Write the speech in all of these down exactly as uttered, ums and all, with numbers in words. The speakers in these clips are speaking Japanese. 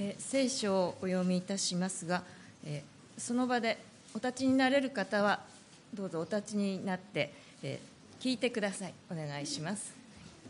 えー、聖書をお読みいたしますが、えー、その場でお立ちになれる方はどうぞお立ちになって、えー、聞いてください。お願いします。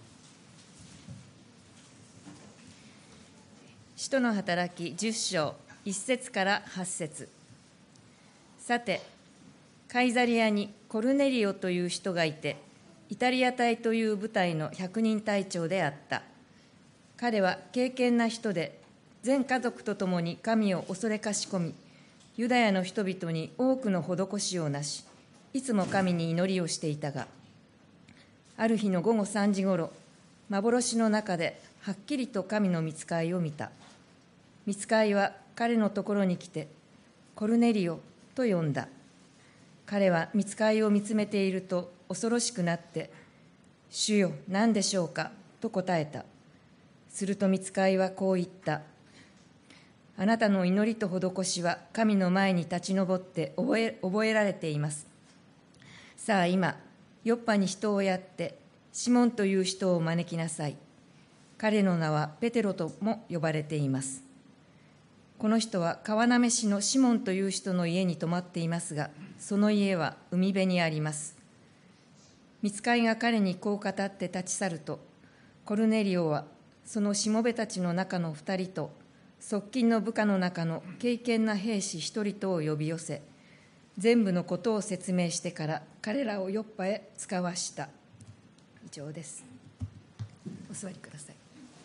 使徒の働きじゅっ章いっ節からはち節。さてカイザリアにコルネリオという人がいて、イタリア隊という部隊の百人隊長であった。彼は敬虔な人で、全家族と共に神を恐れかしこみ、ユダヤの人々に多くの施しをなし、いつも神に祈りをしていたが、ある日の午後さんじごろ、幻の中ではっきりと神の御使いを見た。御使いは彼のところに来て、コルネリオと呼んだ。彼は御使いを見つめていると恐ろしくなって、主よ、何でしょうかと答えた。すると御使いはこう言った。あなたの祈りと施しは神の前に立ち上って覚え、覚えられています。さあ今、ヨッパに人をやって、シモンという人を招きなさい。彼の名はペテロとも呼ばれています。この人は川なめしのシモンという人の家に泊まっていますが、その家は海辺にあります。御使いが彼にこう語って立ち去ると、コルネリオはそのしもべたちの中の二人と、側近の部下の中の敬虔な兵士一人とを呼び寄せ、全部のことを説明してから彼らをヨッパへ使わした。以上です。お座りください。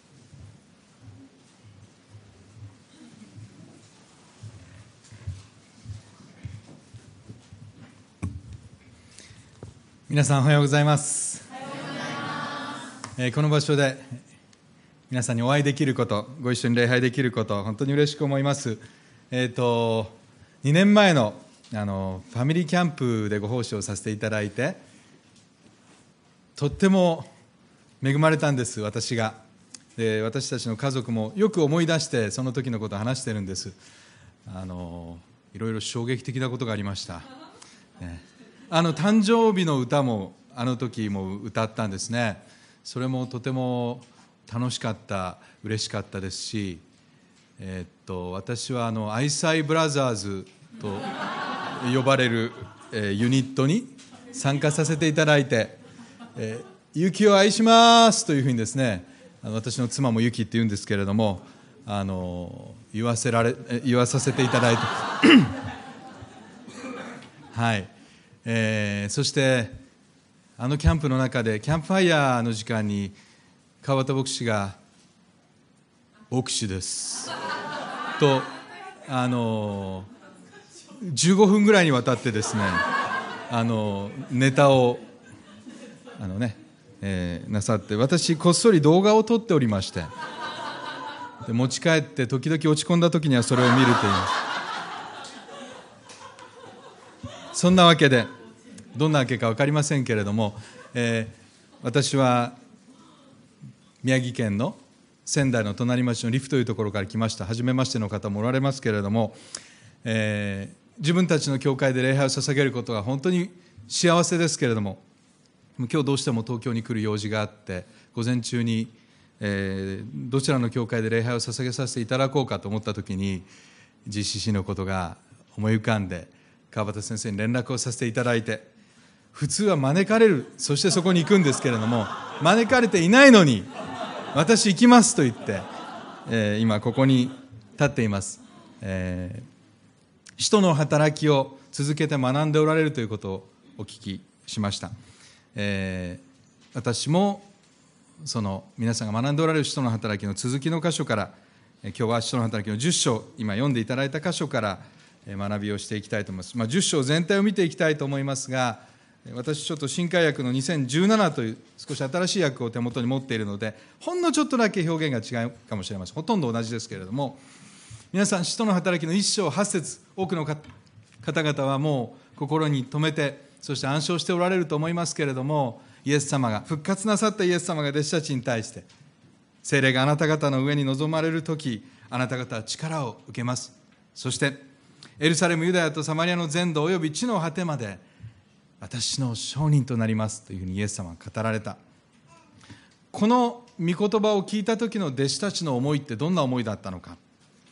皆さんおはようございます。えー、この場所で皆さんにお会いできること、ご一緒に礼拝できること、本当に嬉しく思います。えーと、にねんまえの、あのファミリーキャンプでご奉仕をさせていただいて、とっても恵まれたんです、私が。で、私たちの家族もよく思い出してその時のことを話してるんです。あのいろいろ衝撃的なことがありました、ね、あの誕生日の歌もあの時も歌ったんですね。それもとても楽しかった、嬉しかったですし、えー、っと私はあのアイサイブラザーズと呼ばれる、えー、ユニットに参加させていただいて、えー、ユキを愛しますというふうにですね、あの私の妻もユキって言うんですけれども、あの言わせられ言わさせていただいてはい、えー、そしてあのキャンプの中でキャンプファイヤーの時間に川端牧師が牧師ですとあのじゅうごふんぐらいにわたってですね、あのネタをあの、ねえー、なさって、私こっそり動画を撮っておりまして、で持ち帰って時々落ち込んだ時にはそれを見るという、そんなわけでどんなわけか分かりませんけれども、えー、私は宮城県の仙台の隣町の利府というところから来ました。初めましての方もおられますけれども、えー、自分たちの教会で礼拝を捧げることが本当に幸せですけれども、今日どうしても東京に来る用事があって、午前中に、えー、どちらの教会で礼拝を捧げさせていただこうかと思ったときに ジーシーシー のことが思い浮かんで、川端先生に連絡をさせていただいて、普通は招かれる、そしてそこに行くんですけれども、招かれていないのに私行きますと言って、えー、今ここに立っています。えー、使徒の働きを続けて学んでおられるということをお聞きしました。えー、私もその皆さんが学んでおられる使徒の働きの続きの箇所から、今日は使徒の働きのじゅっ章、今読んでいただいた箇所から学びをしていきたいと思います。まあ、じゅっ章全体を見ていきたいと思いますが、私ちょっと新海訳のにせんじゅうななという少し新しい訳を手元に持っているので、ほんのちょっとだけ表現が違うかもしれません。ほとんど同じですけれども、皆さん使徒の働きのいっ章はち節、多くの方々はもう心に留めて、そして暗唱しておられると思いますけれども、イエス様が、復活なさったイエス様が弟子たちに対して、聖霊があなた方の上に臨まれるとき、あなた方は力を受けます。そしてエルサレム、ユダヤとサマリアの全土および地の果てまで私の証人となりますというふうにイエス様が語られた。この御言葉を聞いた時の弟子たちの思いってどんな思いだったのか。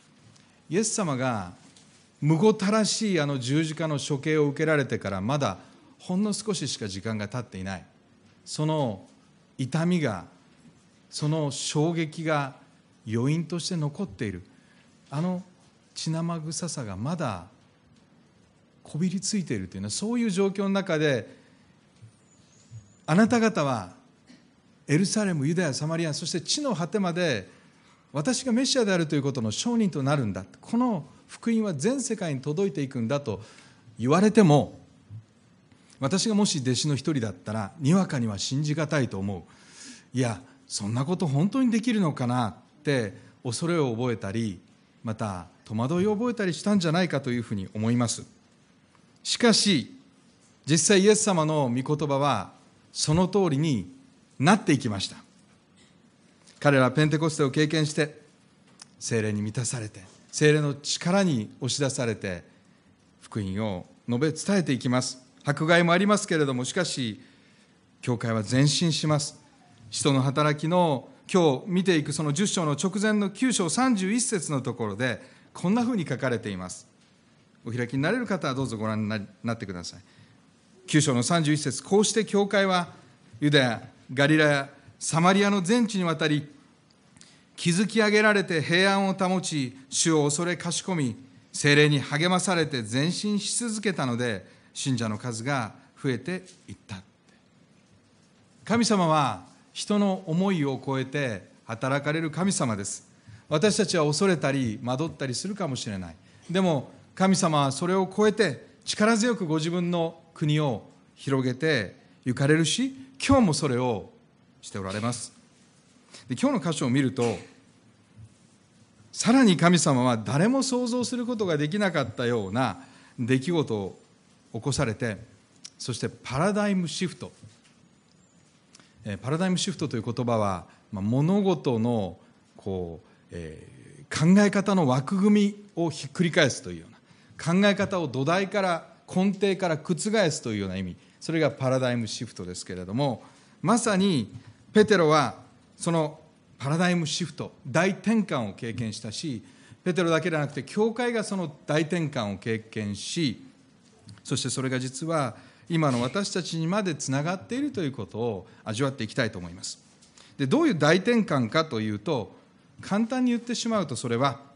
イエス様がむごたらしいあの十字架の処刑を受けられてからまだほんの少ししか時間が経っていない。その痛みが、その衝撃が余韻として残っている。あの血生臭さがまだこびりついているというのは、そういう状況の中で、あなた方はエルサレム、ユダヤ、サマリア、そして地の果てまで私がメシアであるということの証人となるんだ、この福音は全世界に届いていくんだと言われても、私がもし弟子の一人だったらにわかには信じがたいと思う。いや、そんなこと本当にできるのかなって恐れを覚えたり、また戸惑いを覚えたりしたんじゃないかというふうに思います。しかし実際イエス様の御言葉はその通りになっていきました。彼らはペンテコステを経験して聖霊に満たされて、聖霊の力に押し出されて福音を述べ伝えていきます。迫害もありますけれども、しかし教会は前進します。使徒の働きの今日見ていくそのじゅっ章の直前のきゅう章さんじゅういち節のところでこんなふうに書かれています。お開きになれる方はどうぞご覧になってください。きゅう章のさんじゅういち節、こうして教会はユダヤ、ガリラヤ、サマリアの全地にわたり築き上げられて平安を保ち、主を恐れかしこみ、聖霊に励まされて前進し続けたので、信者の数が増えていった。神様は人の思いを超えて働かれる神様です。私たちは恐れたり惑ったりするかもしれない。でも神様はそれを超えて力強くご自分の国を広げて行かれるし、今日もそれをしておられます。で、今日の箇所を見ると、さらに神様は誰も想像することができなかったような出来事を起こされて、そしてパラダイムシフト、パラダイムシフトという言葉は、まあ、物事のこう、えー、考え方の枠組みをひっくり返すというような、考え方を土台から根底から覆すというような意味、それがパラダイムシフトですけれども、まさにペテロはそのパラダイムシフト、大転換を経験したし、ペテロだけではなくて教会がその大転換を経験し、そしてそれが実は今の私たちにまでつながっているということを味わっていきたいと思います。で、どういう大転換かというと、簡単に言ってしまうと、それは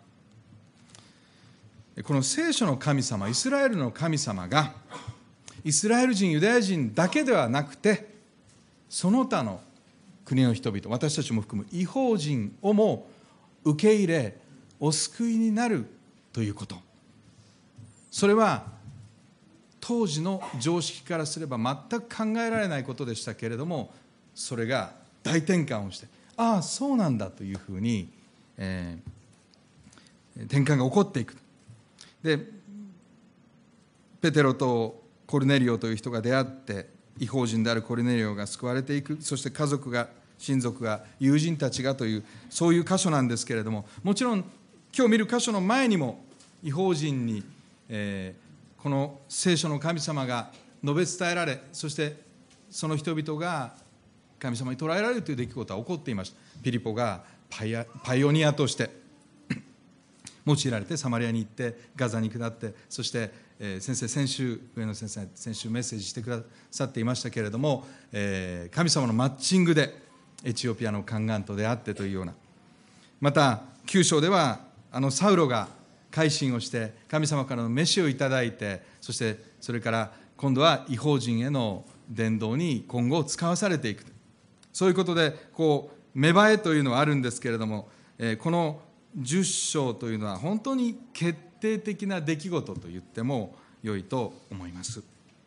この聖書の神様、イスラエルの神様がイスラエル人、ユダヤ人だけではなくて、その他の国の人々、私たちも含む異邦人をも受け入れお救いになるということ、それは当時の常識からすれば全く考えられないことでしたけれども、それが大転換をして、ああそうなんだというふうに、えー、転換が起こっていく。で、ペテロとコルネリオという人が出会って、異邦人であるコルネリオが救われていく、そして家族が、親族が、友人たちがという、そういう箇所なんですけれども、もちろん今日見る箇所の前にも異邦人に、えー、この聖書の神様が述べ伝えられ、そしてその人々が神様に捕らえられるという出来事は起こっていました。ピリポがパイア、パイオニアとして用いられてサマリアに行ってガザに下って、そして、えー、先生先週上野先生先週メッセージしてくださっていましたけれども、えー、神様のマッチングでエチオピアの宦官と出会ってというような、またきゅう章ではあのサウロが改心をして神様からの飯をいただいて、そしてそれから今度は異邦人への伝道に今後使わされていく、そういうことでこう芽生えというのはあるんですけれども、えー、このじゅっ章というのは本当に決定的な出来事と言っても良いと思います。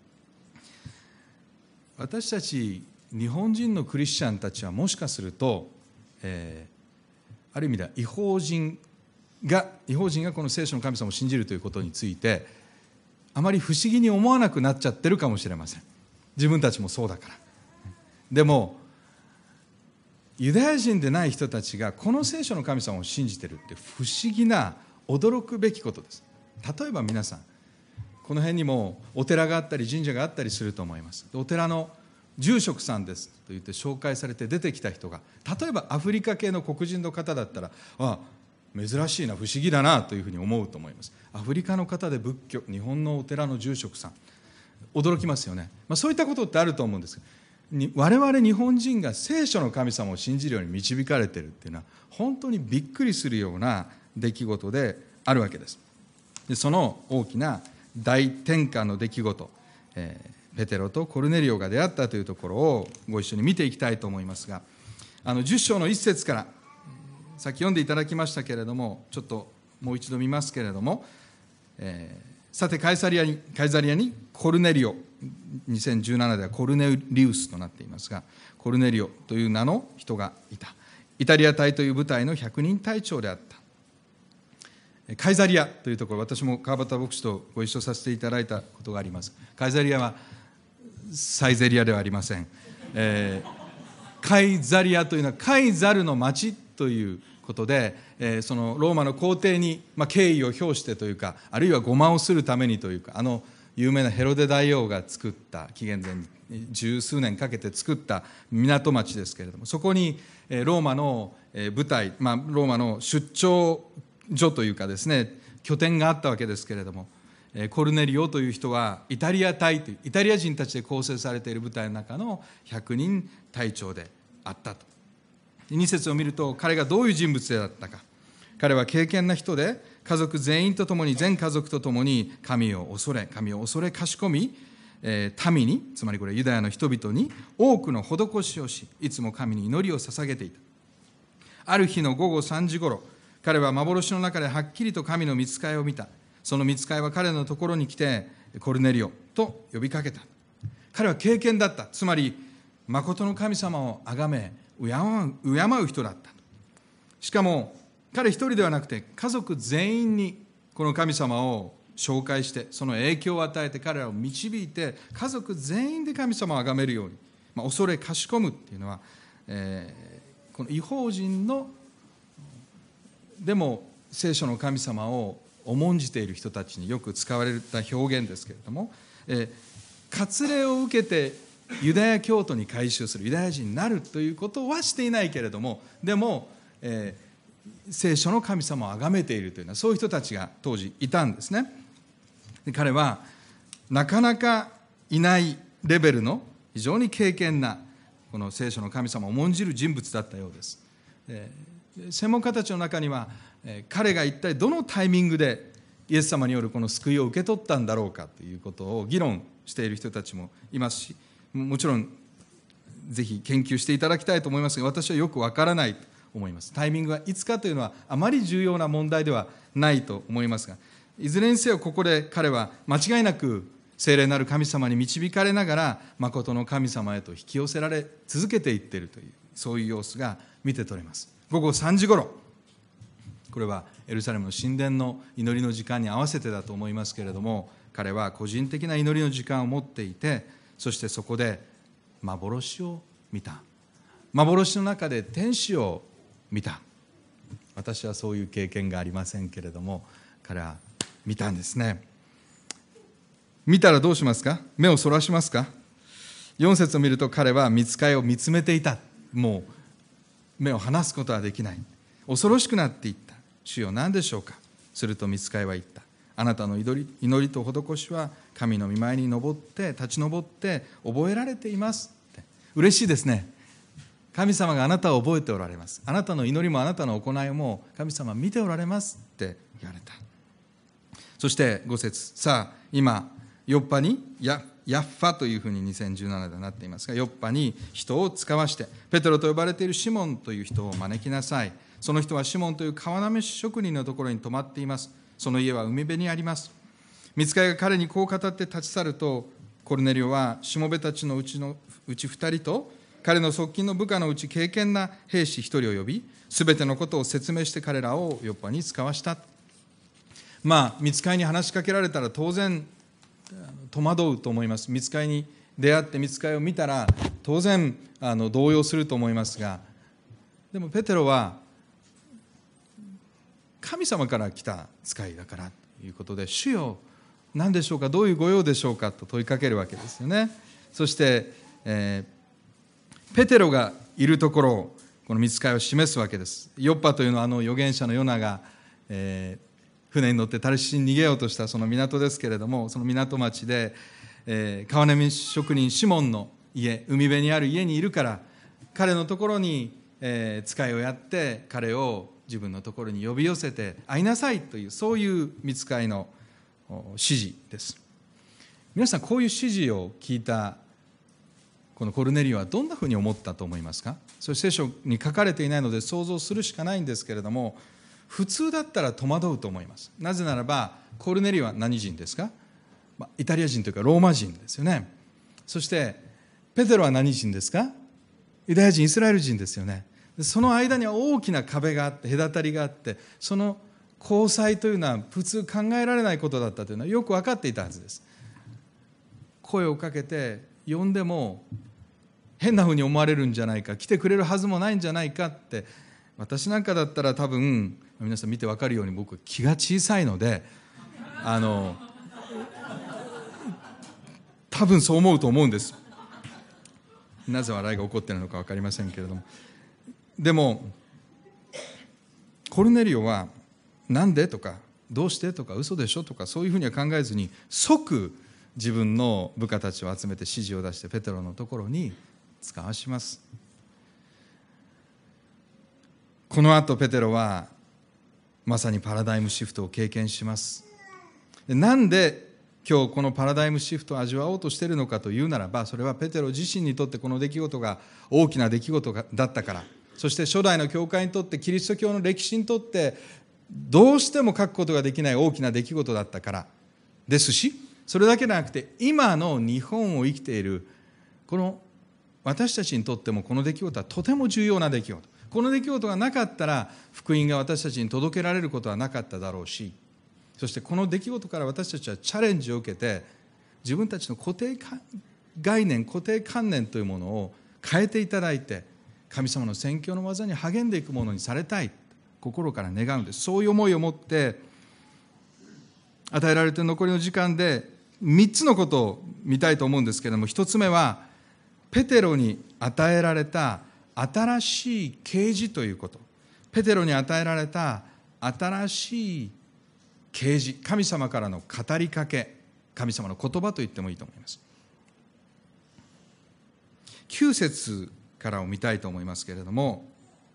私たち日本人のクリスチャンたちはもしかすると、えー、ある意味では異邦人が異邦人がこの聖書の神様を信じるということについてあまり不思議に思わなくなっちゃってるかもしれません。自分たちもそうだから。でもユダヤ人でない人たちがこの聖書の神様を信じているって不思議な驚くべきことです。例えば皆さん、この辺にもお寺があったり神社があったりすると思います。お寺の住職さんですと言って紹介されて出てきた人が、例えばアフリカ系の黒人の方だったら、あ、 珍しいな、不思議だなというふうに思うと思います。アフリカの方で仏教、日本のお寺の住職さん、驚きますよね。まあ、そういったことってあると思うんですけど、我々日本人が聖書の神様を信じるように導かれているっていうのは本当にびっくりするような出来事であるわけです。でその大きな大転換の出来事、えー、ペテロとコルネリオが出会ったというところをご一緒に見ていきたいと思いますが、あのじゅっ章の一節からさっき読んでいただきましたけれども、ちょっともう一度見ますけれども、えー、さてカイサリアにカイザリアにコルネリオ、にせんじゅうななではコルネリウスとなっていますが、コルネリオという名の人がいた。イタリア隊という部隊の百人隊長であった。カイザリアというところ、私も川端牧師とご一緒させていただいたことがあります。カイザリアはサイゼリアではありません。えー、カイザリアというのはカイザルの町ということで、えー、そのローマの皇帝に、まあ、敬意を表してというか、あるいはごまをするためにというか、あの有名なヘロデ大王が作った紀元前に十数年かけて作った港町ですけれども、そこにローマの部隊、まあ、ローマの出張所というかですね、拠点があったわけですけれども、コルネリオという人はイタリア隊というイタリア人たちで構成されている部隊の中の百人隊長であったと。に節を見ると、彼がどういう人物であったか。彼は敬虔な人で、家族全員とともに、全家族とともに神を恐れ、神を恐れかしこみ、えー、民に、つまりこれユダヤの人々に多くの施しをし、いつも神に祈りを捧げていた。ある日の午後さんじごろ、彼は幻の中ではっきりと神の御使いを見た。その御使いは彼のところに来て、コルネリオと呼びかけた。彼は敬虔だった。つまり誠の神様を崇め敬う、敬う人だった。しかも彼一人ではなくて、家族全員にこの神様を紹介して、その影響を与えて彼らを導いて、家族全員で神様を崇めるように、まあ、恐れかしこむっていうのは、えー、この異邦人のでも聖書の神様を重んじている人たちによく使われた表現ですけれども、えー、割礼を受けてユダヤ教徒に改宗する、ユダヤ人になるということはしていないけれども、でも、えー聖書の神様を崇めているというのは、そういう人たちが当時いたんですね。で彼はなかなかいないレベルの非常に敬虔なこの聖書の神様を重んじる人物だったようです。えー、専門家たちの中には、えー、彼が一体どのタイミングでイエス様によるこの救いを受け取ったんだろうかということを議論している人たちもいますし、もちろんぜひ研究していただきたいと思いますが、私はよくわからないと思います。タイミングがいつかというのはあまり重要な問題ではないと思いますが、いずれにせよここで彼は間違いなく聖霊なる神様に導かれながら誠の神様へと引き寄せられ続けていっているという、そういう様子が見て取れます。午後さんじごろ、これはエルサレムの神殿の祈りの時間に合わせてだと思いますけれども、彼は個人的な祈りの時間を持っていて、そしてそこで幻を見た。幻の中で天使を見た。私はそういう経験がありませんけれども、彼は見たんですね。見たらどうしますか？目をそらしますか？よん節を見ると、彼は御使いを見つめていた。もう目を離すことはできない。恐ろしくなっていった。主よ、何でしょうか？すると御使いは言った。あなたの祈り、祈りと施しは神の御前に登って立ち上って覚えられていますって。嬉しいですね。神様があなたを覚えておられます。あなたの祈りもあなたの行いも神様は見ておられますって言われた。そしてご節、さあ今ヨッパにヤヤッファというふうににせんじゅうななではなっていますが、ヨッパに人を使わしてペテロと呼ばれているシモンという人を招きなさい。その人はシモンという川なめ職人のところに泊まっています。その家は海辺にあります。御使いが彼にこう語って立ち去ると、コルネリオはしもべたちのうちのうち二人と彼の側近の部下のうち敬虔な兵士一人を呼び、すべてのことを説明して彼らをヨッパに使わした。まあ御使いに話しかけられたら当然戸惑うと思います。御使いに出会って御使いを見たら当然あの動揺すると思いますが、でもペテロは神様から来た使いだからということで、主よ何でしょうか、どういうご用でしょうかと問いかけるわけですよね。そして、えーペテロがいるところをこの御使いを示すわけです。ヨッパというのはあの預言者のヨナが、えー、船に乗ってタルシシに逃げようとしたその港ですけれども、その港町で、えー、川根職人シモンの家、海辺にある家にいるから、彼のところに、えー、使いをやって彼を自分のところに呼び寄せて会いなさいという、そういう御使いの指示です。皆さん、こういう指示を聞いたこのコルネリオはどんなふうに思ったと思いますか？それ聖書に書かれていないので想像するしかないんですけれども、普通だったら戸惑うと思います。なぜならばコルネリオは何人ですか？イタリア人というかローマ人ですよね。そしてペテロは何人ですか？ユダヤ人、イスラエル人ですよね。その間には大きな壁があって、隔たりがあって、その交際というのは普通考えられないことだったというのはよく分かっていたはずです。声をかけて呼んでも変なふうに思われるんじゃないか、来てくれるはずもないんじゃないかって、私なんかだったら多分皆さん見て分かるように僕気が小さいので、あの多分そう思うと思うんです。なぜ笑いが起こっているのか分かりませんけれども、でもコルネリオはなんでとかどうしてとか嘘でしょとかそういうふうには考えずに、即自分の部下たちを集めて指示を出してペテロのところに使わします。この後ペテロはまさにパラダイムシフトを経験します。なんで今日このパラダイムシフトを味わおうとしているのかというならば、それはペテロ自身にとってこの出来事が大きな出来事だったから、そして初代の教会にとって、キリスト教の歴史にとってどうしても書くことができない大きな出来事だったからですし、それだけではなくて今の日本を生きているこの私たちにとってもこの出来事はとても重要な出来事。この出来事がなかったら福音が私たちに届けられることはなかっただろうし、そしてこの出来事から私たちはチャレンジを受けて自分たちの固定概念、固定観念というものを変えていただいて、神様の宣教の技に励んでいくものにされたい、心から願うんです。そういう思いを持って与えられている残りの時間でみっつのことを見たいと思うんですけれども、ひとつめはペテロに与えられた新しい啓示ということ。ペテロに与えられた新しい啓示、神様からの語りかけ、神様の言葉と言ってもいいと思います。きゅう節からを見たいと思いますけれども、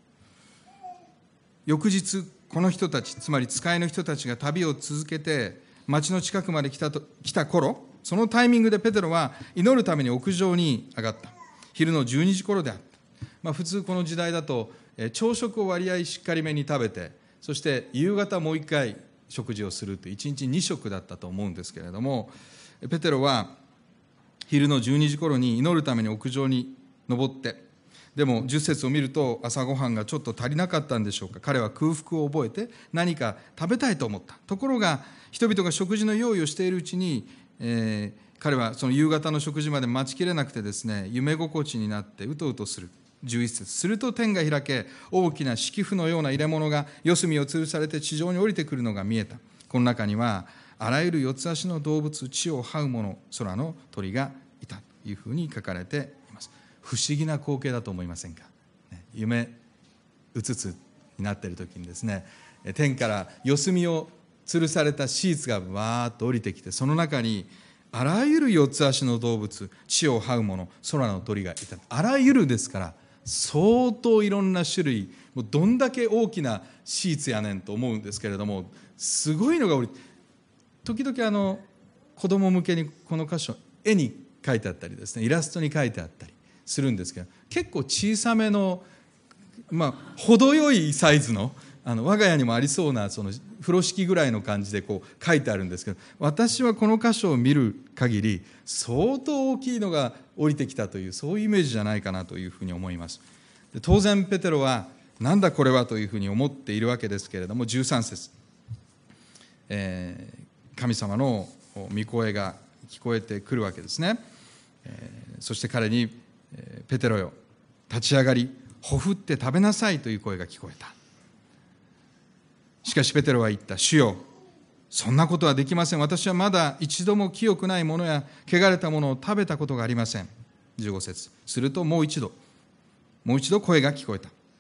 翌日この人たち、つまり使いの人たちが旅を続けて町の近くまで来たと来た頃、そのタイミングでペテロは祈るために屋上に上がった。昼のじゅうにじ頃であった。まあ、普通この時代だと朝食を割合しっかりめに食べて、そして夕方もう一回食事をするといういちにちに食だったと思うんですけれども、ペテロは昼のじゅうにじ頃に祈るために屋上に登って、でもじゅっ節を見ると朝ごはんがちょっと足りなかったんでしょうか。彼は空腹を覚えて何か食べたいと思った。ところが人々が食事の用意をしているうちに、えー、彼はその夕方の食事まで待ちきれなくてですね、夢心地になってうとうとする。じゅういち節、すると天が開け、大きな敷布のような入れ物が四隅を吊るされて地上に降りてくるのが見えた。この中にはあらゆる四つ足の動物、地を這う者、空の鳥がいたというふうに書かれています。不思議な光景だと思いませんか？夢うつつになっている時にですね、天から四隅を吊るされたシーツがわーっと降りてきて、その中にあらゆる四つ足の動物、地を這う者、空の鳥がいた。あらゆるですから相当いろんな種類、もうどんだけ大きなシーツやねんと思うんですけれども、すごいのが降りて、時々あの子供向けにこの箇所絵に描いてあったりですね、イラストに描いてあったりするんですけど、結構小さめの、まあ、程よいサイズの、あの我が家にもありそうなその風呂敷ぐらいの感じでこう書いてあるんですけど、私はこの箇所を見る限り相当大きいのが降りてきたという、そういうイメージじゃないかなというふうに思います。で当然ペテロはなんだこれはというふうに思っているわけですけれども、じゅうさん節、えー、神様の御声が聞こえてくるわけですね。えー、そして彼に、えー、ペテロよ、立ち上がりほふって食べなさいという声が聞こえた。しかしペテロは言った。主よ、そんなことはできません。私はまだ一度も清くないものや汚れたものを食べたことがありません。じゅうご節、するともう一度もう一度声が聞こえた。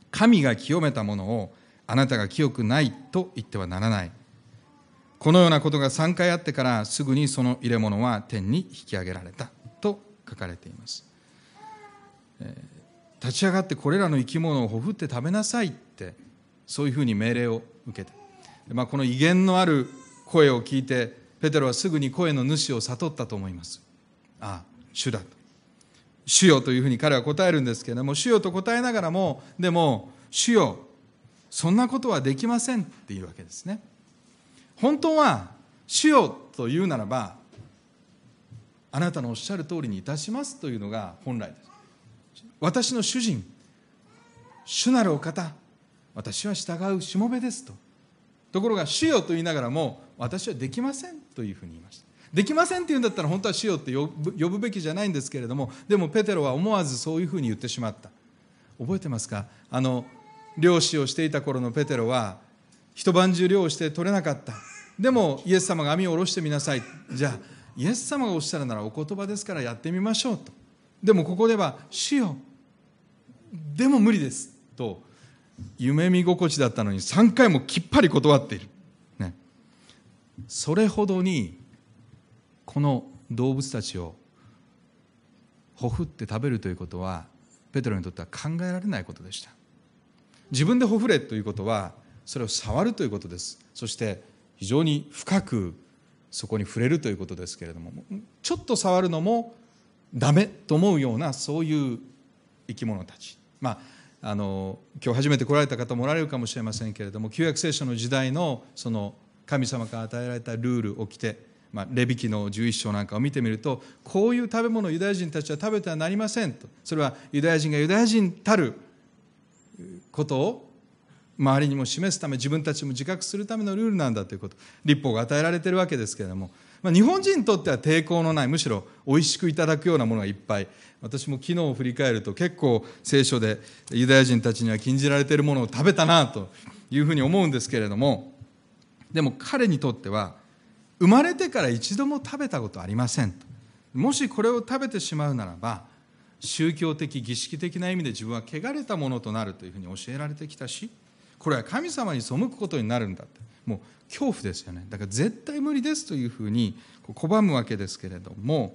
神が清めたものをあなたが清くないと言ってはならない。このようなことがさんかいあってからすぐにその入れ物は天に引き上げられたと書かれています。えー、立ち上がってこれらの生き物をほふって食べなさいって、そういうふうに命令を受けて、まあ、この威厳のある声を聞いてペテロはすぐに声の主を悟ったと思います。ああ、主だと。主よというふうに彼は答えるんですけれども、主よと答えながらも、でも主よ、そんなことはできませんっていうわけですね。本当は主よというならば、あなたのおっしゃる通りにいたしますというのが本来です。私の主人、主なるお方、私は従うしもべですと。ところが主よと言いながらも、私はできませんというふうに言いました。できませんって言うんだったら本当は主よって呼ぶ、呼ぶべきじゃないんですけれども、でもペテロは思わずそういうふうに言ってしまった。覚えてますか？あの漁師をしていた頃のペテロは一晩中漁をして取れなかった。でもイエス様が網を下ろしてみなさい。じゃあイエス様がおっしゃるならお言葉ですからやってみましょうと。でもここでは主よ、でも無理ですと夢見心地だったのにさんかいもきっぱり断っている、ね、それほどにこの動物たちをほふって食べるということはペテロにとっては考えられないことでした。自分でほふれということはそれを触るということです。そして非常に深くそこに触れるということですけれども、ちょっと触るのもダメと思うようなそういう生き物たち、まあ、あの今日初めて来られた方もおられるかもしれませんけれども、旧約聖書の時代のその神様から与えられたルールを規定、まあ、レビ記のじゅういっ章なんかを見てみると、こういう食べ物をユダヤ人たちは食べてはなりませんと。それはユダヤ人がユダヤ人たることを周りにも示すため、自分たちも自覚するためのルールなんだということ、律法が与えられているわけですけれども、まあ、日本人にとっては抵抗のない、むしろおいしくいただくようなものがいっぱい。私も昨日を振り返ると結構聖書でユダヤ人たちには禁じられているものを食べたなというふうに思うんですけれども、でも彼にとっては生まれてから一度も食べたことありませんと。もしこれを食べてしまうならば宗教的儀式的な意味で自分は汚れたものとなるというふうに教えられてきたし、これは神様に背くことになるんだって、もう恐怖ですよね。だから絶対無理ですというふうに拒むわけですけれども、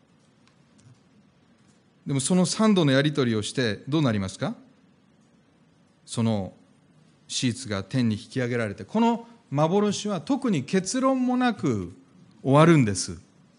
でもそのさんどのやり取りをしてどうなりますか？そのシーツが天に引き上げられて、この幻は特に結論もなく終わるんです。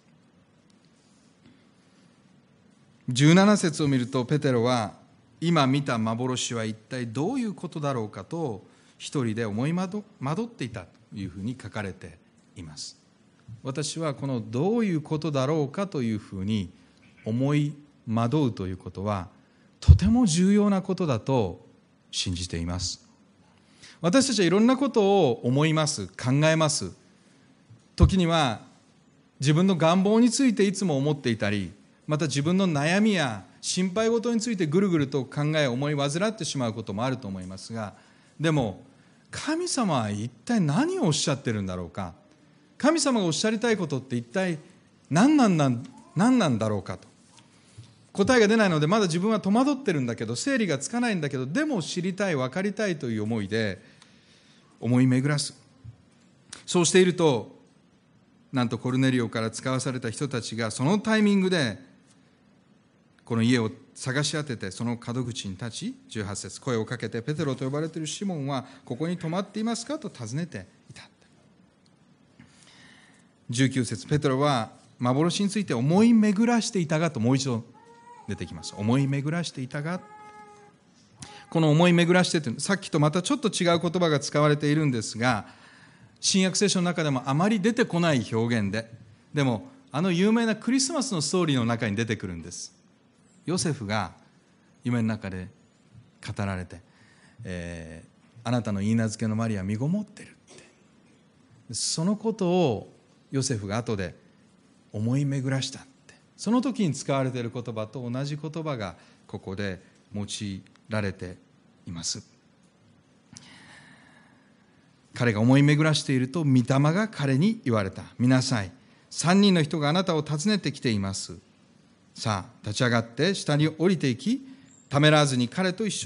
じゅうなな節を見ると、ペテロは今見た幻は一体どういうことだろうかと一人で思い惑っていたというふうに書かれています。私はこのどういうことだろうかというふうに思い惑うということはとても重要なことだと信じています。私たちはいろんなことを思います、考えます。時には自分の願望についていつも思っていたり、また自分の悩みや心配事についてぐるぐると考え思い患ってしまうこともあると思いますが、でも神様は一体何をおっしゃってるんだろうか、神様がおっしゃりたいことって一体何なんだ、何なんだろうかと答えが出ないので、まだ自分は戸惑ってるんだけど、整理がつかないんだけど、でも知りたい、分かりたいという思いで思い巡らす。そうしていると、なんとコルネリオから使わされた人たちがそのタイミングでこの家を探し当てて、その門口に立ち、じゅうはち節、声をかけて、ペテロと呼ばれているシモンはここに泊まっていますかと尋ねていた。じゅうきゅう節、ペテロは幻について思い巡らしていたがともう一度出てきます。思い巡らしていたが、この思い巡らしてという、さっきとまたちょっと違う言葉が使われているんですが、新約聖書の中でもあまり出てこない表現で、でもあの有名なクリスマスのストーリーの中に出てくるんです。ヨセフが夢の中で語られて、えー、あなたの言い名付けのマリア身ごもってるって、そのことをヨセフが後で思い巡らしたって、その時に使われている言葉と同じ言葉がここで用いられています。彼が思い巡らしていると、御霊が彼に言われた。見なさい、三人の人があなたを訪ねてきています。さあ立ち上がって下に降りていき、ためらわずに彼と一緒に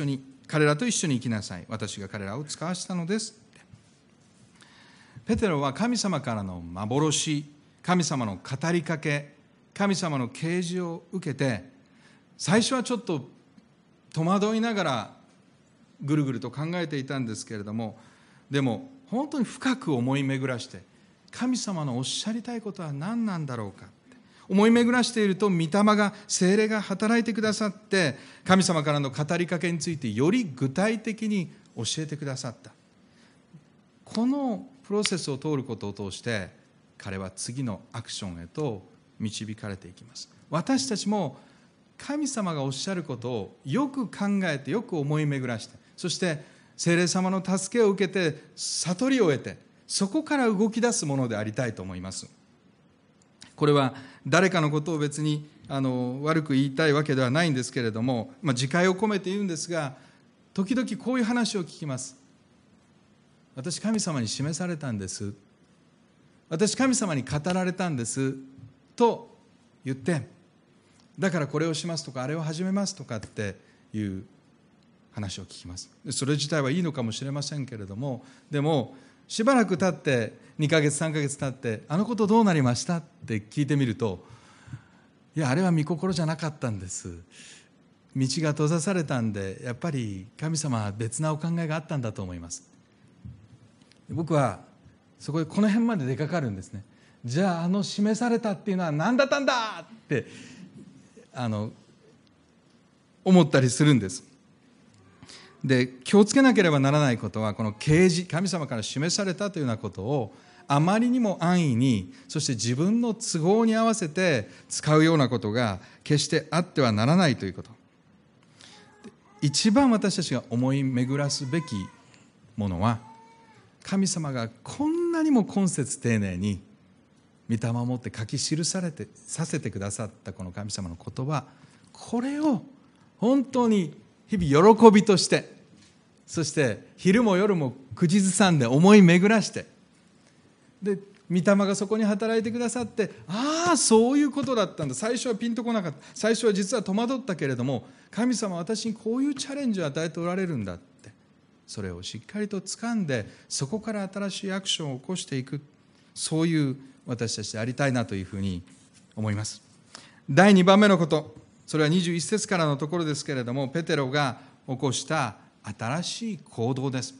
彼らと一緒に行きなさい。私が彼らを使わしたのです。ペテロは神様からの幻、神様の語りかけ、神様の啓示を受けて、最初はちょっと戸惑いながらぐるぐると考えていたんですけれども、でも本当に深く思い巡らして、神様のおっしゃりたいことは何なんだろうかって思い巡らしていると、御霊が、聖霊が働いてくださって、神様からの語りかけについてより具体的に教えてくださった。このプロセスを通ることを通して、彼は次のアクションへと導かれていきます。私たちも神様がおっしゃることをよく考えて、よく思い巡らして、そして聖霊様の助けを受けて悟りを得て、そこから動き出すものでありたいと思います。これは誰かのことを別にあの悪く言いたいわけではないんですけれども、まあ、自戒を込めて言うんですが、時々こういう話を聞きます。私神様に示されたんです、私神様に語られたんですと言って、だからこれをしますとか、あれを始めますとかっていう話を聞きます。それ自体はいいのかもしれませんけれども、でもしばらく経ってにかげつさんかげつ経って、あのことどうなりましたって聞いてみると、いやあれは御心じゃなかったんです、道が閉ざされたんで、やっぱり神様は別なお考えがあったんだと思います。僕はそこでこの辺まで出かかるんですね。じゃああの示されたっていうのは何だったんだってあの思ったりするんです。で、気をつけなければならないことは、この啓示、神様から示されたというようなことをあまりにも安易に、そして自分の都合に合わせて使うようなことが決してあってはならないということ。一番私たちが思い巡らすべきものは、神様がこんなにも今節丁寧に御霊を持って書き記されてさせてくださったこの神様の言葉、これを本当に日々喜びとして、そして昼も夜も口ずさんで思い巡らして、で御霊がそこに働いてくださって、ああそういうことだったんだ、最初はピンとこなかった、最初は実は戸惑ったけれども、神様は私にこういうチャレンジを与えておられるんだって、それをしっかりと掴んで、そこから新しいアクションを起こしていく、そういう私たちでありたいなというふうに思います。だいにばんめのこと、それはにじゅういっ節からのところですけれども、ペテロが起こした新しい行動です。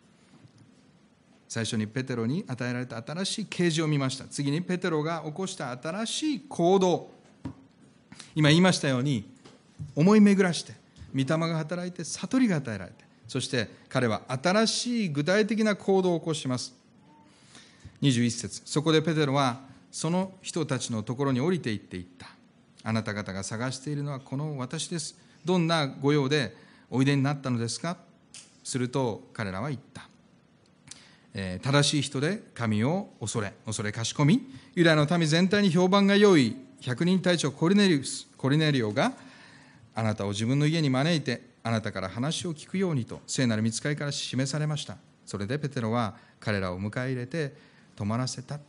最初にペテロに与えられた新しい啓示を見ました。次にペテロが起こした新しい行動、今言いましたように、思い巡らして御霊が働いて悟りが与えられて、そして彼は新しい具体的な行動を起こします。にじゅういっ節、そこでペテロはその人たちのところに降りて行っていった。あなた方が探しているのはこの私です。どんなご用でおいでになったのですか。すると彼らは言った。えー、正しい人で神を恐れ、恐れかしこみ、ユダヤの民全体に評判が良い百人隊長コルネリウス、コルネリオがあなたを自分の家に招いて、あなたから話を聞くようにと聖なる御使いから示されました。それでペテロは彼らを迎え入れて泊まらせたと。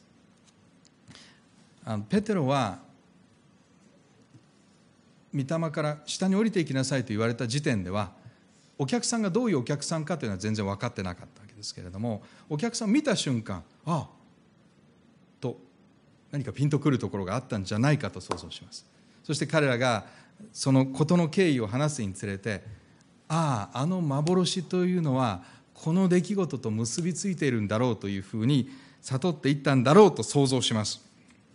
あのペテロは御霊から下に降りていきなさいと言われた時点では、お客さんがどういうお客さんかというのは全然分かってなかったわけですけれども、お客さんを見た瞬間、ああと何かピンとくるところがあったんじゃないかと想像します。そして彼らがそのことの経緯を話すにつれて、あああの幻というのはこの出来事と結びついているんだろうというふうに悟っていったんだろうと想像します。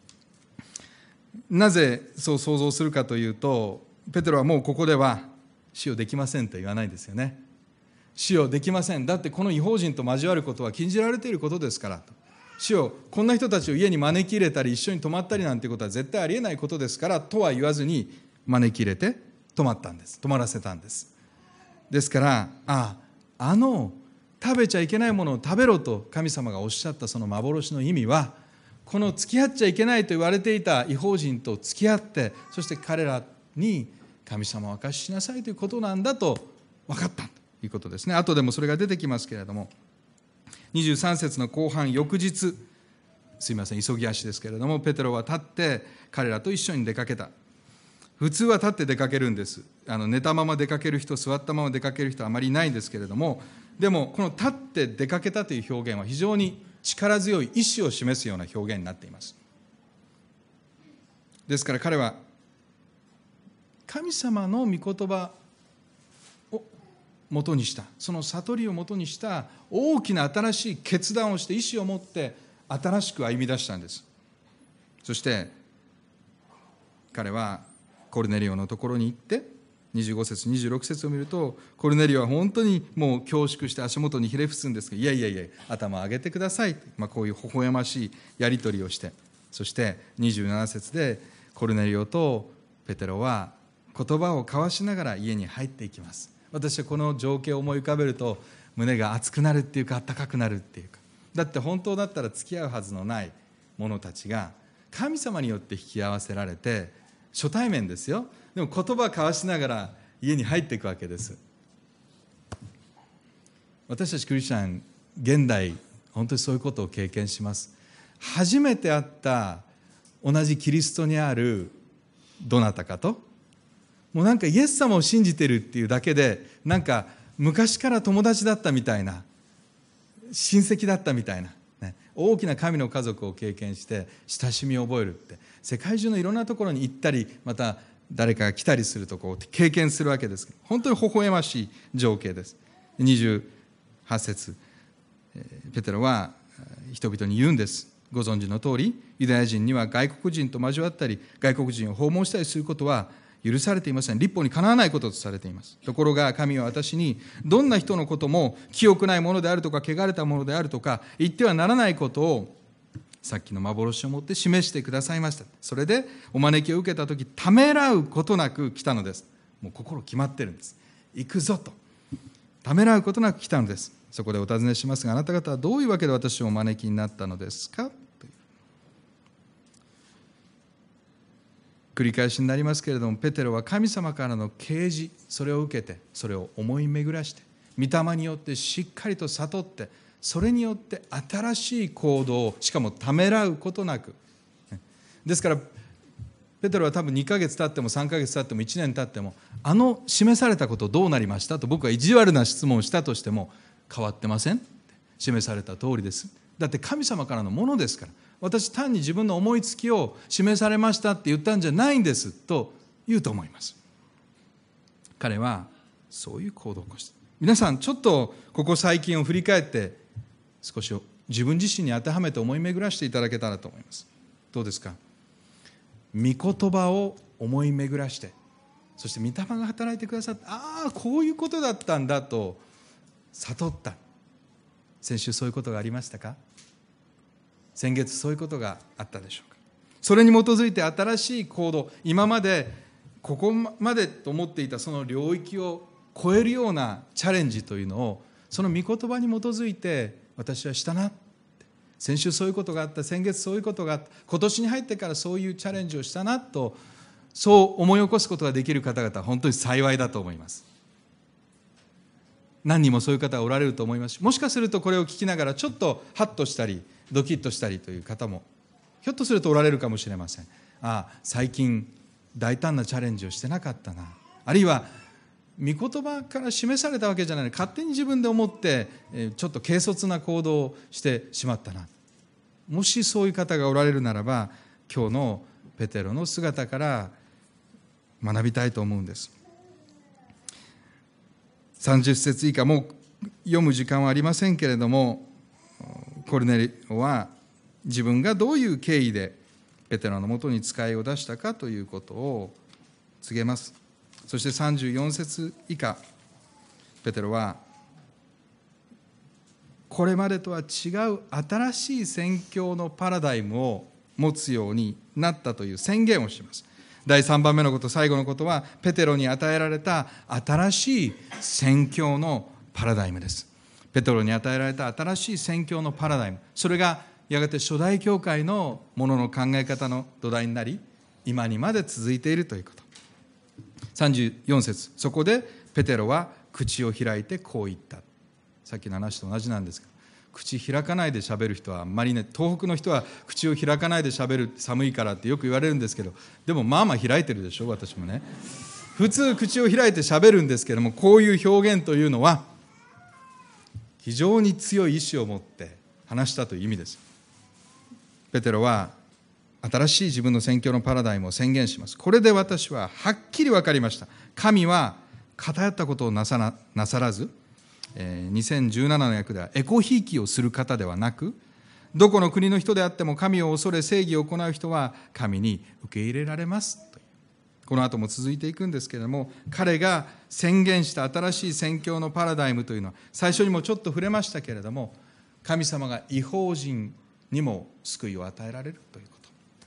なぜそう想像するかというと、ペテロはもうここでは死をできませんと言わないですよね。死をできません、だってこの異邦人と交わることは禁じられていることですからと。死を、こんな人たちを家に招き入れたり一緒に泊まったりなんていうことは絶対ありえないことですからとは言わずに招き入れて泊まったんです。泊まらせたんです。ですから、ああ、あの食べちゃいけないものを食べろと神様がおっしゃったその幻の意味は、この付き合っちゃいけないと言われていた異邦人と付き合って、そして彼らに神様を明かししなさいということなんだと分かったということですね。後でもそれが出てきますけれども、にじゅうさん節の後半、翌日、すいません急ぎ足ですけれども、ペテロは立って彼らと一緒に出かけた。 普通は立って出かけるんです。あの寝たまま出かける人、座ったまま出かける人はあまりいないんですけれども、でもこの立って出かけたという表現は非常に力強い意志を示すような表現になっています。ですから彼は神様の御言葉を元にした、その悟りを元にした大きな新しい決断をして、意志を持って新しく歩み出したんです。そして彼はコルネリオのところに行って、にじゅうご節にじゅうろく節を見ると、コルネリオは本当にもう恐縮して足元にひれ伏すんですけど、いやいやいや頭を上げてください、まあ、こういう微笑ましいやり取りをして、そしてにじゅうなな節でコルネリオとペテロは言葉を交わしながら家に入っていきます。私はこの情景を思い浮かべると胸が熱くなるっていうか、温かくなるっていうか、だって本当だったら付き合うはずのない者たちが神様によって引き合わせられて、初対面ですよ。でも言葉を交わしながら家に入っていくわけです。私たちクリスチャン、現代本当にそういうことを経験します。初めて会った同じキリストにあるどなたかと、もうなんかイエス様を信じてるっていうだけで、なんか昔から友達だったみたいな、親戚だったみたいな、ね、大きな神の家族を経験して親しみを覚えるって、世界中のいろんなところに行ったり、また誰かが来たりするところを経験するわけです。本当に微笑ましい情景です。にじゅうはち節、ペテロは人々に言うんです。ご存知の通り、ユダヤ人には外国人と交わったり、外国人を訪問したりすることは許されていません。律法にかなわないこととされています。ところが神は私に、どんな人のことも清くないものであるとか、汚れたものであるとか言ってはならないことを、さっきの幻をもって示してくださいました。それでお招きを受けたとき、ためらうことなく来たのです。もう心決まってるんです。行くぞと、ためらうことなく来たのです。そこでお尋ねしますが、あなた方はどういうわけで私をお招きになったのですかという繰り返しになりますけれども、ペテロは神様からの啓示、それを受けて、それを思い巡らして、御霊によってしっかりと悟って、それによって新しい行動を、しかもためらうことなく、ですからペテロは多分にかげつ経ってもさんかげつ経ってもいちねん経っても、あの示されたことどうなりましたと僕は意地悪な質問をしたとしても、変わってません、示された通りです。だって神様からのものですから。私単に自分の思いつきを示されましたって言ったんじゃないんですと言うと思います。彼はそういう行動を起こした。皆さんちょっとここ最近を振り返って少し自分自身に当てはめて思い巡らしていただけたらと思います。どうですか。御言葉を思い巡らして、そして御霊が働いてくださって、ああこういうことだったんだと悟った。先週そういうことがありましたか。先月そういうことがあったでしょうか。それに基づいて新しい行動、今までここまでと思っていたその領域を超えるようなチャレンジというのを、その御言葉に基づいて私はしたな。先週そういうことがあった、先月そういうことがあった、今年に入ってからそういうチャレンジをしたなと、そう思い起こすことができる方々は本当に幸いだと思います。何人もそういう方がおられると思いますし、もしかするとこれを聞きながらちょっとハッとしたりドキッとしたりという方もひょっとするとおられるかもしれません。ああ最近大胆なチャレンジをしてなかったな、あるいは御言葉から示されたわけじゃないのに勝手に自分で思ってちょっと軽率な行動をしてしまったな。もしそういう方がおられるならば、今日のペテロの姿から学びたいと思うんです。さんじゅっ節以下、もう読む時間はありませんけれども、コルネリオは自分がどういう経緯でペテロのもとに使いを出したかということを告げます。そしてさんじゅうよん節以下、ペテロはこれまでとは違う新しい宣教のパラダイムを持つようになったという宣言をします。だいさんばんめのこと、最後のことはペテロに与えられた新しい宣教のパラダイムです。ペテロに与えられた新しい宣教のパラダイム、それがやがて初代教会のものの考え方の土台になり、今にまで続いているということ。さんじゅうよん節、そこでペテロは口を開いてこう言った。さっきの話と同じなんですが、 口開かないで喋る人はあんまりね、東北の人は口を開かないで喋る、寒いからってよく言われるんですけど、でもまあまあ開いてるでしょ。私もね、普通口を開いて喋るんですけども、こういう表現というのは非常に強い意志を持って話したという意味です。ペテロは新しい自分の宣教のパラダイムを宣言します。これで私ははっきり分かりました。神は偏ったことをなさな、なさらず、えー、にせんじゅうななの訳ではエコひいきをする方ではなく、どこの国の人であっても神を恐れ正義を行う人は神に受け入れられますという。この後も続いていくんですけれども、彼が宣言した新しい宣教のパラダイムというのは、最初にもちょっと触れましたけれども、神様が異邦人にも救いを与えられるということ。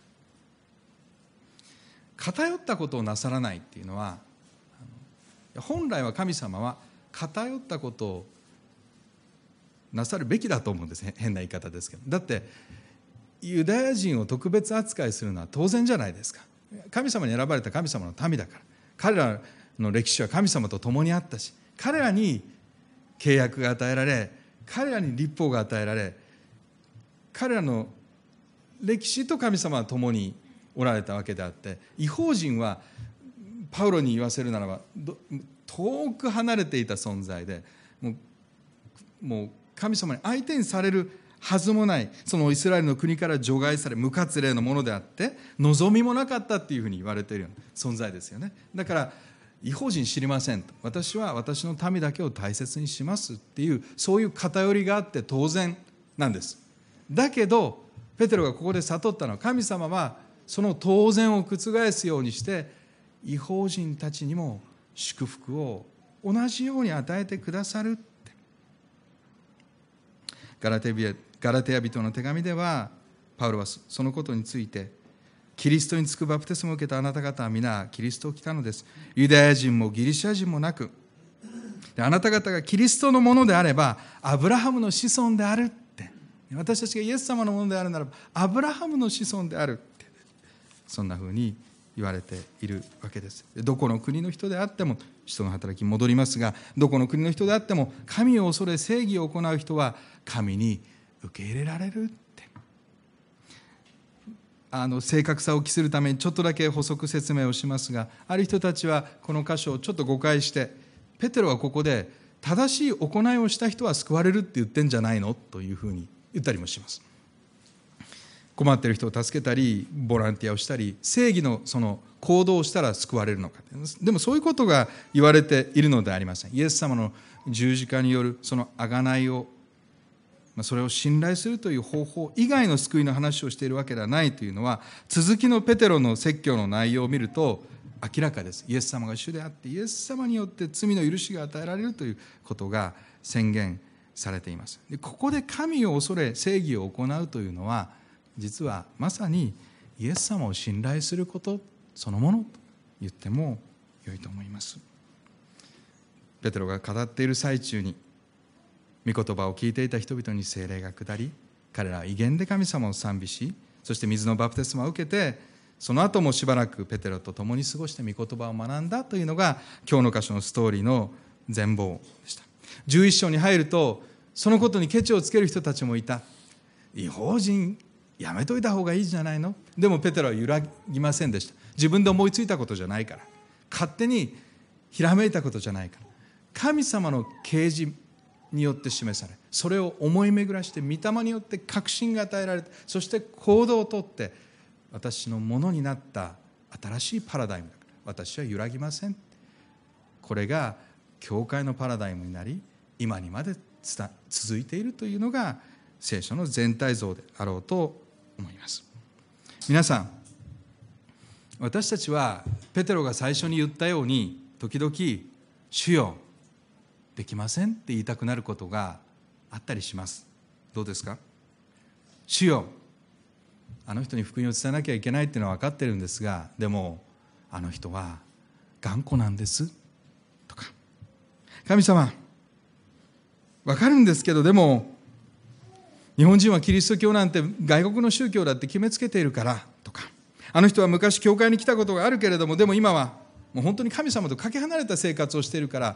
偏ったことをなさらないっていうのは、本来は神様は偏ったことをなさるべきだと思うんです。変な言い方ですけど、だってユダヤ人を特別扱いするのは当然じゃないですか。神様に選ばれた神様の民だから。彼らの歴史は神様と共にあったし、彼らに契約が与えられ、彼らに立法が与えられ、彼らの歴史と神様は共におられたわけであって、異邦人はパウロに言わせるならば遠く離れていた存在で、もう、もう神様に相手にされるはずもない、そのイスラエルの国から除外され無活例のものであって、望みもなかったっていうふうに言われているような存在ですよね。だから異邦人知りませんと、私は私の民だけを大切にしますっていう、そういう偏りがあって当然なんです。だけどペテロがここで悟ったのは、神様はその当然を覆すようにして異邦人たちにも祝福を同じように与えてくださるって。ガラテビアガラテヤ人の手紙ではパウロはそのことについて、キリストにつくバプテスマを受けたあなた方は皆キリストを着たのです。ユダヤ人もギリシャ人もなく、あなた方がキリストのものであればアブラハムの子孫であるって。私たちがイエス様のものであるならばアブラハムの子孫であるって、そんなふうに言われているわけです。どこの国の人であっても、使徒の働きに戻りますが、どこの国の人であっても神を恐れ正義を行う人は神に受け入れられるって。あの正確さを期するためにちょっとだけ補足説明をしますが、ある人たちはこの箇所をちょっと誤解して、ペテロはここで正しい行いをした人は救われるって言ってんじゃないのというふうに言ったりもします。困っている人を助けたり、ボランティアをしたり、正義のその行動をしたら救われるのか。でもそういうことが言われているのではありません。イエス様の十字架によるその贖いを、それを信頼するという方法以外の救いの話をしているわけではないというのは、続きのペテロの説教の内容を見ると明らかです。イエス様が主であって、イエス様によって罪の許しが与えられるということが宣言されています。でここで神を恐れ正義を行うというのは、実はまさにイエス様を信頼することそのものと言っても良いと思います。ペテロが語っている最中に、御言葉を聞いていた人々に聖霊が下り、彼らは威厳で神様を賛美し、そして水のバプテスマを受けて、その後もしばらくペテロと共に過ごして御言葉を学んだというのが今日の箇所のストーリーの全貌でした。じゅういっ章に入ると、そのことにケチをつける人たちもいた。異邦人やめといた方がいいじゃないの。でもペテロは揺らぎませんでした。自分で思いついたことじゃないから、勝手にひらめいたことじゃないから、神様の啓示によって示され、それを思い巡らして御霊によって確信が与えられて、そして行動をとって私のものになった新しいパラダイムだから私は揺らぎません。これが教会のパラダイムになり、今にまで続いているというのが聖書の全体像であろうと思います。皆さん、私たちはペテロが最初に言ったように、時々主よできませんって言いたくなることがあったりします。どうですか？主よ、あの人に福音を伝えなきゃいけないっていうのは分かってるんですが、でもあの人は頑固なんですとか、神様分かるんですけど、でも日本人はキリスト教なんて外国の宗教だって決めつけているからとか、あの人は昔教会に来たことがあるけれども、でも今はもう本当に神様とかけ離れた生活をしているから、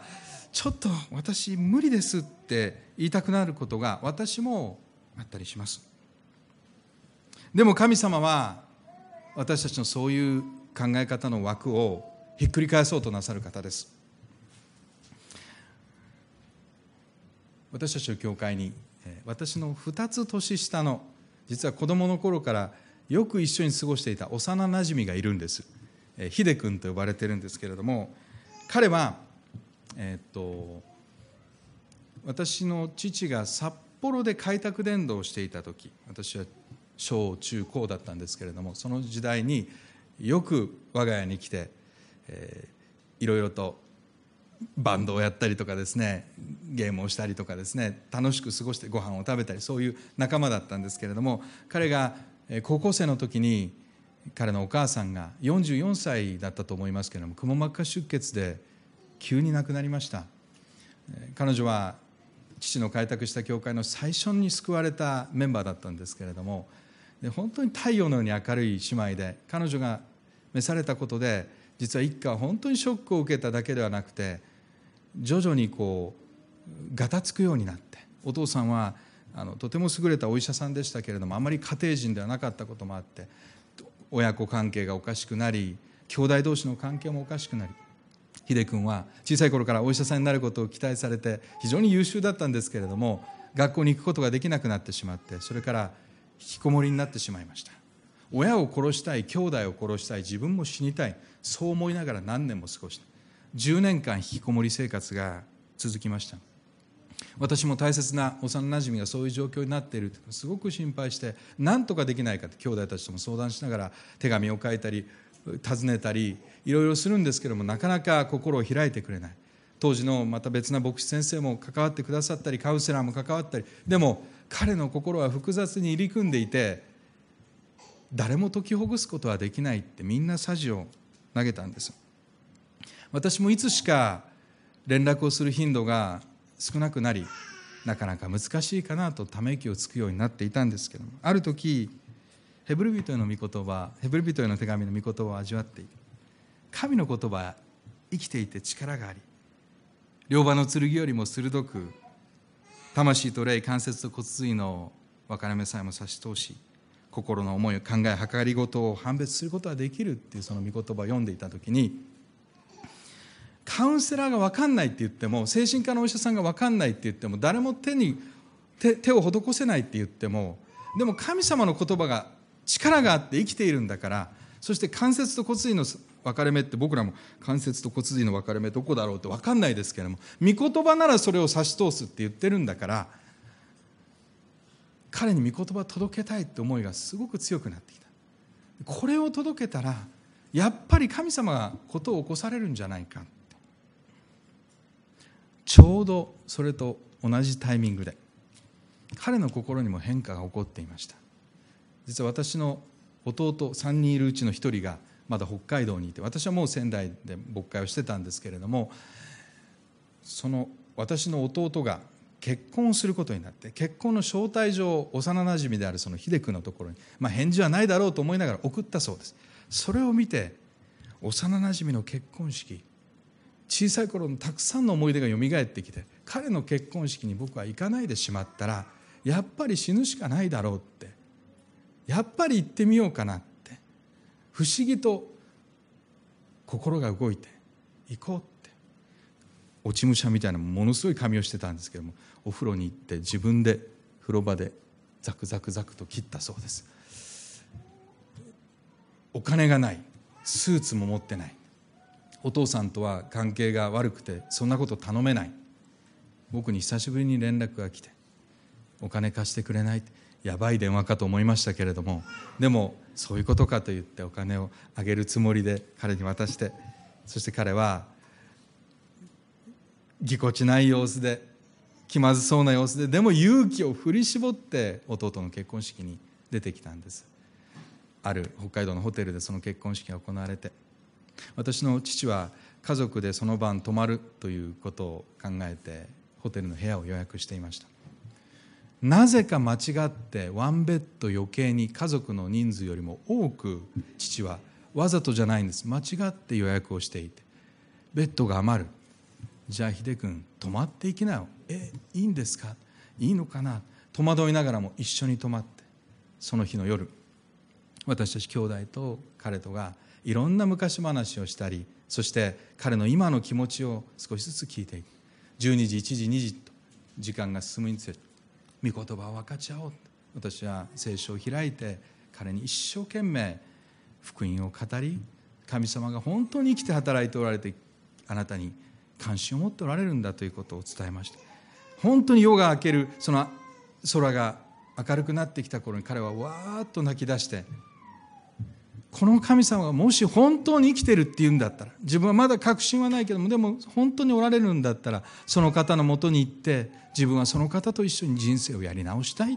ちょっと私無理ですって言いたくなることが私もあったりします。でも神様は私たちのそういう考え方の枠をひっくり返そうとなさる方です。私たちの教会に私のふたつ年下の、実は子供の頃からよく一緒に過ごしていた幼なじみがいるんです。ヒデ君と呼ばれているんですけれども、彼は、えー、っと私の父が札幌で開拓伝道をしていた時、私は小中高だったんですけれども、その時代によく我が家に来て、えー、いろいろとバンドをやったりとかですね、ゲームをしたりとかですね、楽しく過ごしてご飯を食べたり、そういう仲間だったんですけれども、彼が高校生の時に彼のお母さんがよんじゅうよんさいだったと思いますけれども、くも膜下出血で急に亡くなりました。彼女は父の開拓した教会の最初に救われたメンバーだったんですけれども、で本当に太陽のように明るい姉妹で、彼女が召されたことで実は一家は本当にショックを受けただけではなくて、徐々にこうガタつくようになって、お父さんはあのとても優れたお医者さんでしたけれども、あまり家庭人ではなかったこともあって、親子関係がおかしくなり、兄弟同士の関係もおかしくなり、ヒデ君は小さい頃からお医者さんになることを期待されて非常に優秀だったんですけれども、学校に行くことができなくなってしまって、それから引きこもりになってしまいました。親を殺したい、兄弟を殺したい、自分も死にたい、そう思いながら何年も過ごした。じゅうねんかん引きこもり生活が続きました。私も大切な幼なじみがそういう状況になっているとすごく心配して、何とかできないかと兄弟たちとも相談しながら手紙を書いたり尋ねたりいろいろするんですけども、なかなか心を開いてくれない。当時のまた別な牧師先生も関わってくださったり、カウンセラーも関わったり、でも彼の心は複雑に入り組んでいて、誰も解きほぐすことはできないってみんなさじを投げたんです。私もいつしか連絡をする頻度が少なくなり、なかなか難しいかなとため息をつくようになっていたんですけども、ある時ヘブル人への御言葉、ヘブル人への手紙の御言葉を味わっていて、神の言葉は生きていて力があり、両刃の剣よりも鋭く、魂と霊、関節と骨髄の分かれ目さえも差し通し、心の思い、考え、計りごとを判別することができるっていうその御言葉を読んでいたときに、カウンセラーが分かんないって言っても、精神科のお医者さんが分かんないって言っても、誰も手に 手, 手を施せないって言っても、でも神様の言葉が力があって生きているんだから、そして関節と骨髄の分かれ目って、僕らも関節と骨髄の分かれ目どこだろうって分かんないですけれども、御言葉ならそれを差し通すって言ってるんだから、彼に御言葉を届けたいって思いがすごく強くなってきた。これを届けたらやっぱり神様が事を起こされるんじゃないか。ちょうどそれと同じタイミングで彼の心にも変化が起こっていました。実は私の弟さんにんいるうちのひとりがまだ北海道にいて、私はもう仙台で牧会をしてたんですけれども、その私の弟が結婚することになって、結婚の招待状を幼なじみであるその秀君のところに、まあ、返事はないだろうと思いながら送ったそうです。それを見て、幼なじみの結婚式、小さい頃のたくさんの思い出がよみがえってきて、彼の結婚式に僕は行かないでしまったらやっぱり死ぬしかないだろうって、やっぱり行ってみようかなって、不思議と心が動いて行こうって、落ち武者みたいなものすごい髪をしてたんですけども、お風呂に行って自分で風呂場でザクザクザクと切ったそうです。お金がない、スーツも持ってない、お父さんとは関係が悪くてそんなこと頼めない、僕に久しぶりに連絡が来て、お金貸してくれないって、やばい電話かと思いましたけれども、でもそういうことかと言ってお金をあげるつもりで彼に渡して、そして彼はぎこちない様子で、気まずそうな様子で、でも勇気を振り絞って弟の結婚式に出てきたんです。ある北海道のホテルでその結婚式が行われて、私の父は家族でその晩泊まるということを考えてホテルの部屋を予約していました。なぜか間違ってワンベッド余計に家族の人数よりも多く、父はわざとじゃないんです、間違って予約をしていて、ベッドが余る。 じゃあ秀君泊まっていきなよ。えいいんですか、いいのかな、戸惑いながらも一緒に泊まって、その日の夜、私たち兄弟と彼とがいろんな昔話をしたり、そして彼の今の気持ちを少しずつ聞いていく。じゅうにじ、いちじ、にじと時間が進むにつれて、御言葉を分かち合おう。私は聖書を開いて彼に一生懸命福音を語り、神様が本当に生きて働いておられて、あなたに関心を持っておられるんだということを伝えました。本当に夜が明ける、その空が明るくなってきた頃に彼はわーっと泣き出して、この神様がもし本当に生きてるっていうんだったら、自分はまだ確信はないけども、でも本当におられるんだったら、その方のもとに行って自分はその方と一緒に人生をやり直したいって。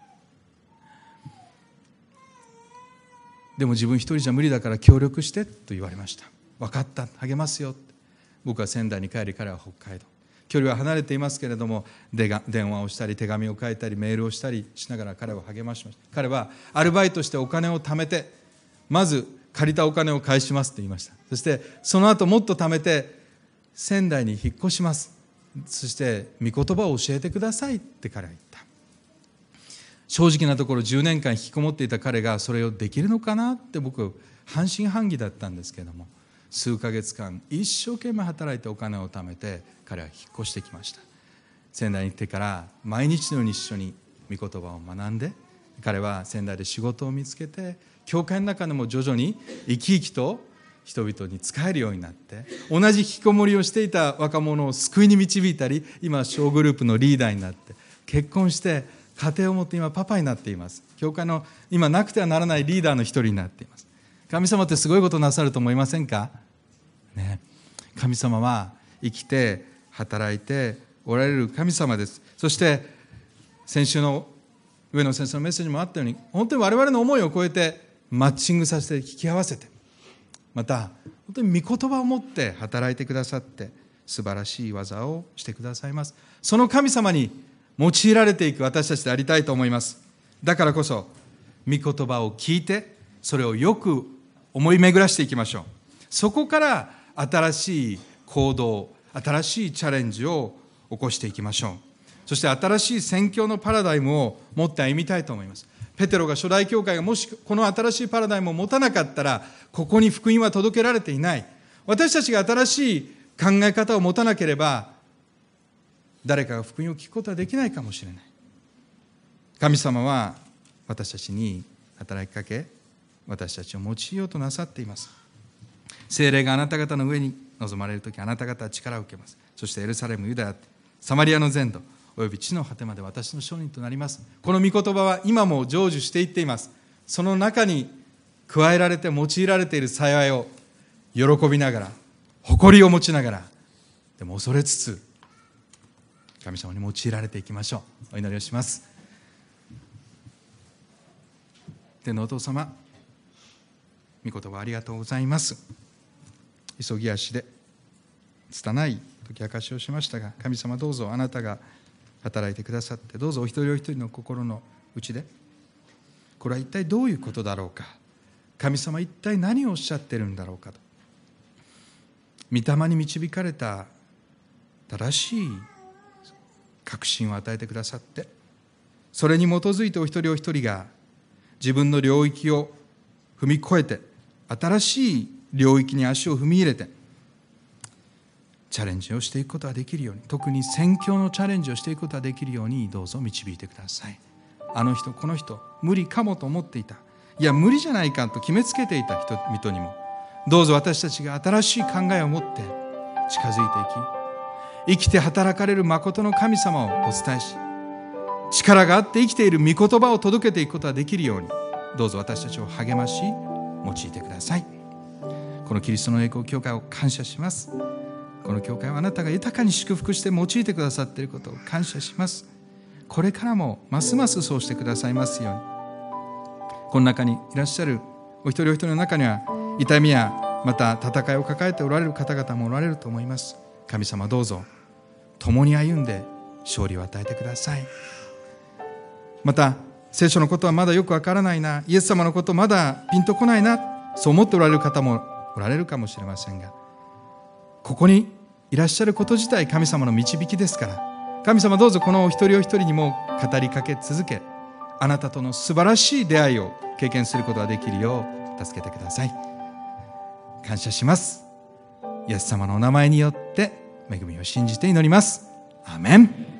でも自分一人じゃ無理だから協力してと言われました。分かった、励ますよって。僕は仙台に帰り、彼は北海道、距離は離れていますけれども、電話をしたり手紙を書いたりメールをしたりしながら彼を励ましました。彼はアルバイトしてお金を貯めて、まず借りたお金を返しますと言いました。そしてその後もっと貯めて仙台に引っ越します。そして御言葉を教えてくださいって彼は言った。正直なところじゅうねんかん引きこもっていた彼がそれをできるのかなって僕半信半疑だったんですけれども、数ヶ月間一生懸命働いてお金を貯めて彼は引っ越してきました。仙台に来てから毎日のように一緒に御言葉を学んで、彼は仙台で仕事を見つけて、教会の中でも徐々に生き生きと人々に仕えるようになって、同じ引きこもりをしていた若者を救いに導いたり、今小グループのリーダーになって結婚して家庭を持って今パパになっています。教会の今なくてはならないリーダーの一人になっています。神様ってすごいことなさると思いませんか、ね、神様は生きて働いておられる神様です。そして先週の上野先生のメッセージにもあったように、本当に我々の思いを超えてマッチングさせて聞き合わせて、また本当に御言葉を持って働いてくださって素晴らしい技をしてくださいます。その神様に用いられていく私たちでありたいと思います。だからこそ御言葉を聞いて、それをよく思い巡らしていきましょう。そこから新しい行動、新しいチャレンジを起こしていきましょう。そして新しい宣教のパラダイムを持って歩みたいと思います。ペテロが初代教会がもしこの新しいパラダイムを持たなかったら、ここに福音は届けられていない。私たちが新しい考え方を持たなければ、誰かが福音を聞くことはできないかもしれない。神様は私たちに働きかけ、私たちを用いようとなさっています。聖霊があなた方の上に臨まれるとき、あなた方は力を受けます。そしてエルサレム、ユダヤ、サマリアの全土および地の果てまで私の証人となります。この御言葉は今も成就していっています。その中に加えられて用いられている幸いを喜びながら、誇りを持ちながら、でも恐れつつ神様に用いられていきましょう。お祈りをします。天のお父様、御言葉ありがとうございます。急ぎ足で拙い解き明かしをしましたが、神様どうぞあなたが働いてくださって、どうぞお一人お一人の心の内で、これは一体どういうことだろうか、神様一体何をおっしゃっているんだろうかと、御霊に導かれた正しい確信を与えてくださって、それに基づいてお一人お一人が自分の領域を踏み越えて新しい領域に足を踏み入れてチャレンジをしていくことができるように、特に宣教のチャレンジをしていくことができるようにどうぞ導いてください。あの人この人無理かもと思っていた、いや無理じゃないかと決めつけていた人々にも、どうぞ私たちが新しい考えを持って近づいていき、生きて働かれる誠の神様をお伝えし、力があって生きている御言葉を届けていくことができるように、どうぞ私たちを励まし用いてください。このキリストの栄光教会を感謝します。この教会はあなたが豊かに祝福して用いてくださっていることを感謝します。これからもますますそうしてくださいますように。この中にいらっしゃるお一人お一人の中には痛みやまた戦いを抱えておられる方々もおられると思います。神様どうぞ共に歩んで勝利を与えてください。また聖書のことはまだよくわからないな、イエス様のことまだピンとこないな、そう思っておられる方もおられるかもしれませんが、ここにいいらっしゃること自体神様の導きですから、神様どうぞこのお一人お一人にも語りかけ続け、あなたとの素晴らしい出会いを経験することができるよう助けてください。感謝します。イエス様のお名前によって恵みを信じて祈ります。アーメン。